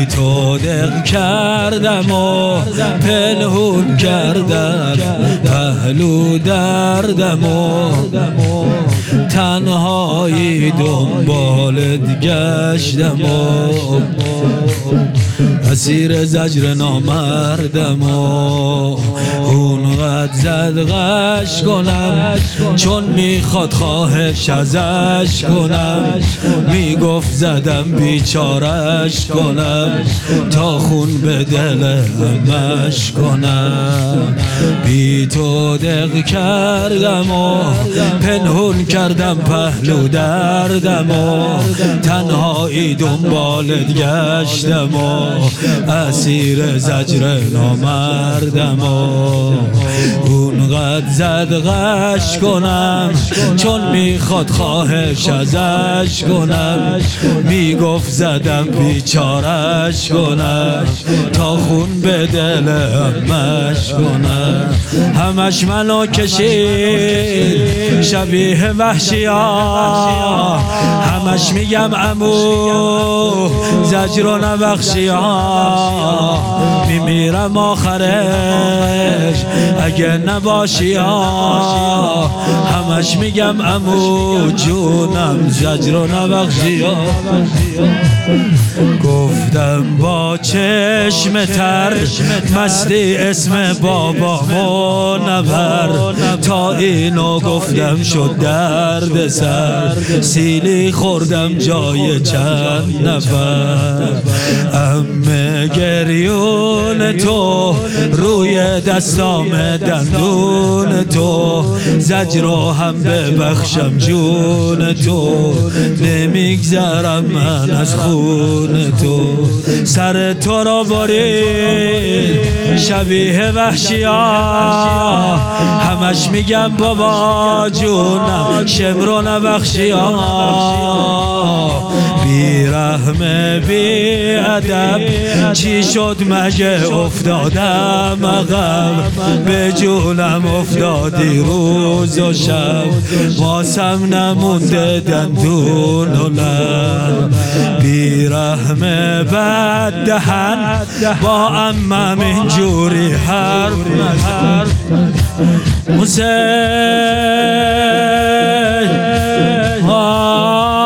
تو دق کردم و پنهون کردم، پهلو دردم و تنهایی دنبالت گشتم و اسیر زجر نامردم و اونقدر زدغش کنم چون میخواد خواهش ازش کنم، میگفت زدم بیچارش کنم تا خون به دل همش کنم. بی تو دق کردم و پنهون کردم پهلو دردم و تنهایی دنبالت گشتم و اسیر زجر نامردم و اونقدر زدغش کنم چون میخواد خواهش ازش کنم، میگفت زدم بیچارش کنم تا خون به دل همش کنم. همش منو کشید شبیه وحشی ها، همش میگم عمو زجر و نبخشی ها، میمیرم آخرش اگه نباشی ها، همش میگم عمو جونم زجر و نبخشی ها. گفتم با چشم تر مستی اسم بابامو نبر، تا اینو گفتم شد درد سر، سیلی خوردم جای چند نفر. امه گریون تو روی دستام دندون تو، زجرو هم ببخشم جون تو، نمیگذرم من از خون تو. سر تو را برید شبیه وحشی ها، همش میگم بابا جونم شمرو نبخشی ها. بی رحم بی ادب چی شد مگه افتادم عقب، به جونم افتادی روز و شب، واسم نمونده دندون و لب. بی رحم بد دهن با عمم اینجوری حرف حسین